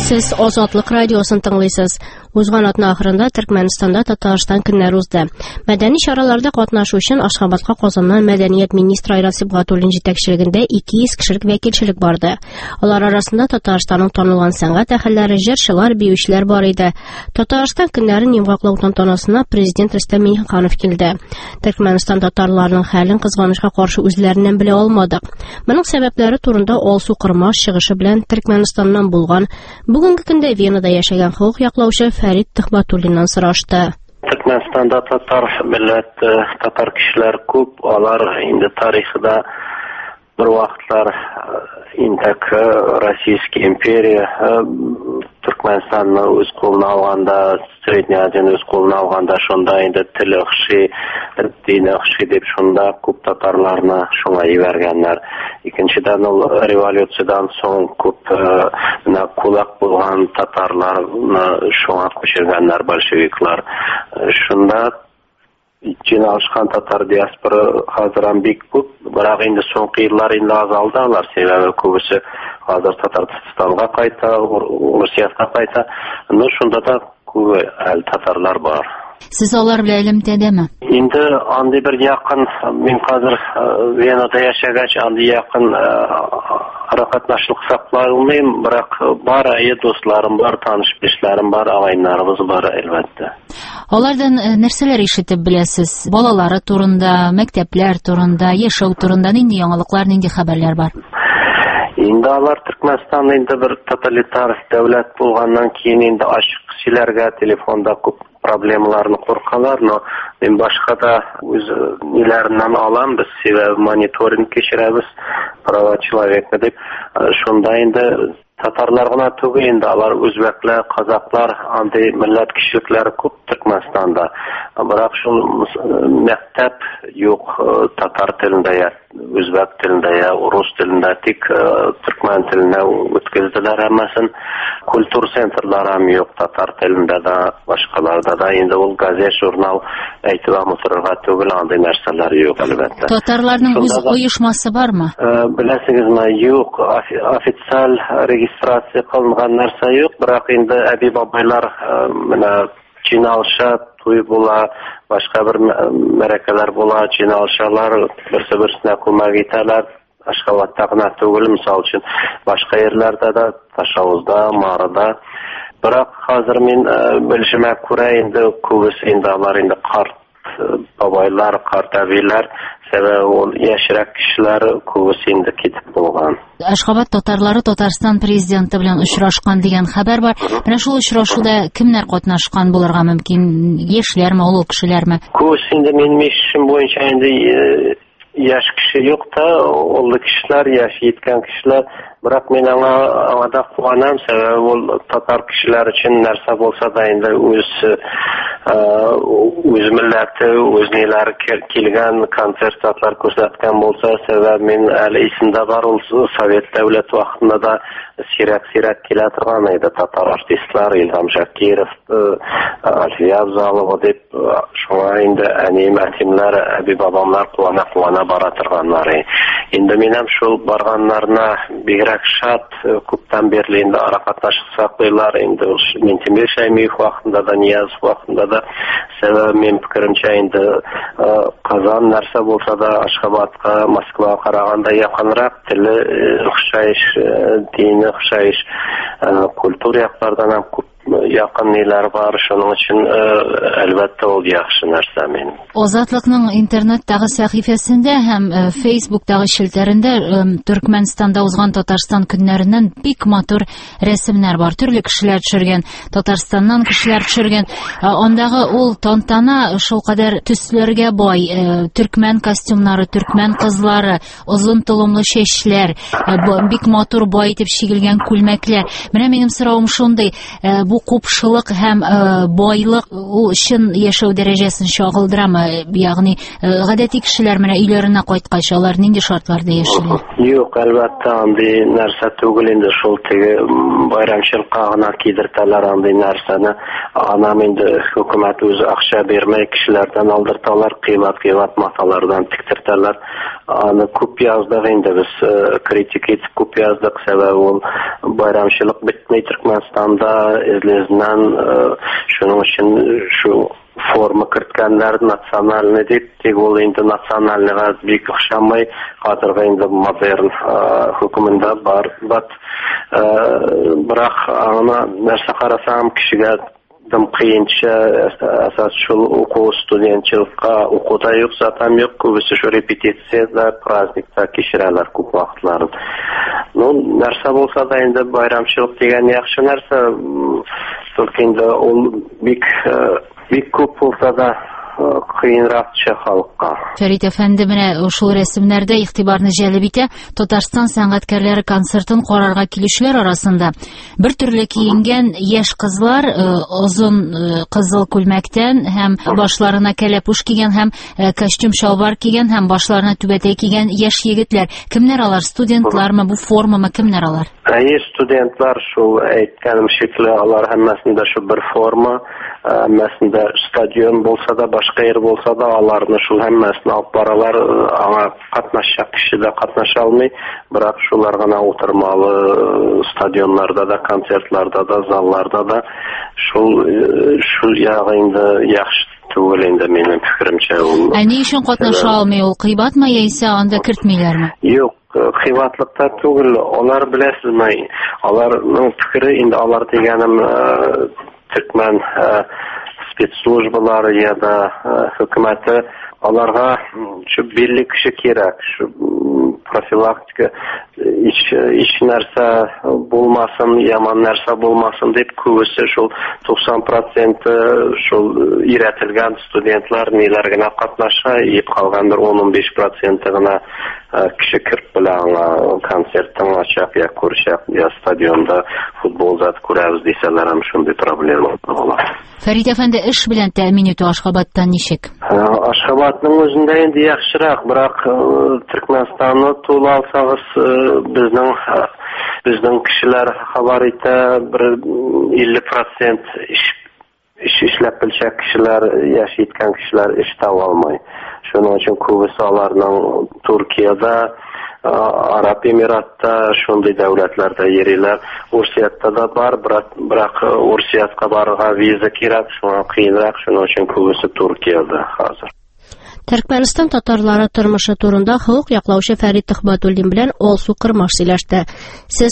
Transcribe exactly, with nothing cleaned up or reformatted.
Сез Азатлык радиосын тыңлыйсыз. Узган атна ахырында Төркмәнстанда Татарстан көннәре узды. Мәдәни чараларда катнашу өчен Ашхабадка Казаннан мәдәният министры Айрат Сибгатуллин җитәкчелегендә ике йөз кешелек вәкилчелек барды. Алар арасында Татарстанның танылган сәнгать әһелләре, җырчылар, биючеләр бар иде. Татарстан көннәрен йомгаклау тантанасына президент Рөстәм Миңнеханов килде. Төркмәнстан татарларының хәлен кызганычка каршы үзләреннән белә алмадык. Моның сәбәпләре турында Алсу Кырмаш чыгышы белән Төркмәнстаннан булган бүгенге көндә Венада яшәгән хукук яклаучы Фәрит Төхбатуллиннан сорашты. Түркменстанда татар милләт, татар кешеләр күп, алар инде тарихында бер вакытлар интек Российская империя Түркменстанны үз кулына алганда, Средняя Азияны үз кулына алганда, шунда инде тел охшый, дин охшый дип шунда күп татарларны шуңа ибәргәннәр. Икенчедән ул революциyaдан соң күп менә кулак булган татарларны шуңа күчергәннәр большевиклар. Шунда җыйналышкан татар диаспора хәзерән бик күп, бирок инде соңгы еллар инде азалды алар, себәбе күбесе хәзер Татарстанга кайта, Русиягә кайта. Ну шунда да күп әл татарлар бар. Сез алар белән элемтәдәме? Инде андый бер якын, мин хәзер Венада яшәгәч, андый якын рәхәтләшлек саклай алмыйм, бирок бар, әйе дусларым бар, таныш-бишләрем бар, агайннарыбыз бар әлбәттә. Алардан нәрсәләр ишетеп беләсез? Балалары турында, мәктәпләр турында, яшәү турында нинди яңалыклар, нинди хәбәрләр бар? Инде алар Түркменстанда инде бер тоталитар дәүләт булганнан кийин инде ачык сөйләргә телефонда күп проблемаларны куркалар, но мен башка да үз ниләреннән алам, без себәбе мониторинг кичерәбез, права человека дип. Шунда инде татарлар гына түгел, инде алар үзбәкләр, казаклар, андый милләт кешелекләре күп Түркменстанда. Бирок шул мәктәп юк татар телендә я, үзбәк телендә я, рус телендә, тик төркмән теленә үткәзделәр һәммәсен. Культур центрлары һәм юк татар телендә дә, башкаларда да. Инде ул газет, журнал әйтеп амутырга түгел, андый нәрсәләр юк әлбәттә. Татарларның үз оешмасы бармы? Беләсегезме, юк, официаль регистрация кылынган нәрсә юк, бирок инде әби бабайлар менә җыйналыша, туй була, башка бер мәрәкәләр була, җыйналышалар, берсе-берсенә күмәк итәләр. Ашхабадта гына түгел, мисал өчен башка ерләрдә дә, Ташавузда, Марада. Бирок хәзер мин белешемә күрә, инде күбесе инде алар инде карт бабайлар, карт әбиләр, сәбәбе ул яшьрәк кешеләр күбесе инде китеп булган. Ашхабад татарлары Татарстан президенты белән очрашкан дигән хәбәр бар. Менә шул очрашуда кемнәр катнашкан булырга мөмкин? Яшьләрме, олуг кешеләрме? Күбесе инде минем ишешем буенча инде яшь кеше юк та, олы кешеләр, яшь йиткән кешеләр. Бирок мен аңа аңада куанам, сәбәбе ул татар кешеләр өчен нәрсә булса да инде үз үз милләте, үз ниләре килгән, концертлар күрсәткән булса, сәбәбе мен әле исемдә бар, ул Совет дәүләт вакытында да сирәк-сирәк килә торган иде татар артистлар, Илһам Шакиров, Альфия Абзалова дип, шуңа инде әнием, әтимләр, әби бабамлар куана-куана бара торганнар. Инде минем шул барганнарына бигрәк шат, күптән бирле инде ара катнашып саклыйлар, инде Минтимир Шәймиев вакытында да, Нияз вакытында да, сәбәбе мен фикеремчә инде Казан нәрсә булса да Ашхабадка, Москвага караганда якынрак, теле охшаш, дине охшаш, культур яклардан һәм күп якын ниләр бар, шуның өчен әлбәттә ул яхшы нәрсә мен. Азатлыкның интернеттагы сәхифәсендә һәм Facebook'тагы шелтәрендә Төркмәнстанда узган Татарстан көннәреннән бик матур рәсемнәр бар. Төрле кешеләр төшергән, Татарстаннан кешеләр төшергән. Андагы ул тантана шулкадәр төсләргә бай, төркмән костюмнары, төркмән кызлары, озын толымлы чәчләр, бик матур бай итеп чигелгән күлмәкләр. Менә минем соравым шундый, бу купшылык һәм байлык ул чын яшәү дәрәҗәсен чагылдырамы? Ягъни гадәти кешеләр менә өйләренә кайткач, алар нинди шартларда яшиләр? Юк, әлбәттә, андый нәрсә түгел инде, шул теге байрамчылыкка гына кидертәләр андый нәрсәне. Анам инде хөкүмәт үзе акча бирмәй, кешеләрдән алдырталар, кыйбат-кыйбат маталардан тиктертәләр. Аны күп яздык инде без, критик итеп күп яздык, сәбәбе ул bayramçılık bitmey Türkmenistan'da izlediğinden şunun için şu forma kırtkanlar nasyonalne deyip tek ol indi nasyonalne büyük akşamay hatırga indi modern hükümünde bar bat bırak ana nerse karasam kişiga dım kıyınca asas şu oku studentçılıkka okuda yok zaten yok kubisi şu repetitsiyada praznikta kişireler kup vaxtların no nerse bolsa da indi bayramçılık degen yaxşı nerse только indi ol büyük büyük kup bolsa da kıyınrak çık halkka. Фәрит әфәнде менә ушул рәсемнәрдә игътибарны җәлеп итә. Татарстан сәнгатькәрләре концертын карарга килүчеләр арасында бер төрле киенгән яшь кызлар, озын кызыл күлмәктән һәм башларына кәләпүш кигән һәм костюм шалбар кигән һәм башларына түбәтәй кигән яшь егетләр. Кемнәр алар? Студентлармы? Бу формамы? Кемнәр алар? Әйе, студентлар шул әйткәнем шикле алар һәммәсендә шу бер форма, һәммәсендә стадион булса да башка yer булса да аларны шул һәммәсен алып баралар, аңа катнашчак кеше дә катнаша алмый, бирок шулар гына утырмалы стадионнарда да, концертларда да, залларда да шул шул ягы инде яхшы түгел инде минем фикеремчә ул. Ә ни өчен катнаша алмый ул? Кыйбатмы яисә анда кертмиләрме? Юк, кыйбатлыкта түгел, алар беләсезме, аларның фикере инде алар дигәнем Türkmen спецслужбалары я да хөкүмәте аларга şu birlik kişi кирәк, şu профилактика iç iç нәрсә булмасын, яман нәрсә булмасын дип күбесе шул to'qson процент шул иретелгән студентлар ниләр генә катнаша, иеп калган бер он он besh процент гына кеше кирп белән концертын ачак я күршәк, я стадионда футбол зат күрәбез дисәләр һәм шундый проблема була. Фәрит әфәнде, эш белән тәэмин итү Ашхабадтан ничек? Ашхабадның үзендә инде яхшырак, бирок Türkmenistanны тул алсагыз безнең безнең кешеләр хабар итә, бер илле процент эш эшләп белчәк кешеләр, яши иткән кешеләр эш таба алмый. Шуның өчен күбесе аларның Туркиядә, Араб Эмиратта, шундый дәүләтләрдә йөриләр. Урсиятта да бар, бирок Урсиятка барырга виза кирәк, шуңа кыйынрак, шуның өчен күбесе Туркиядә хәзер. Төркмәнстан татарлары тормышы турында хокук яклаучы Фәрит Төхбәтуллин белән Алсу Кырмаш сөйләште.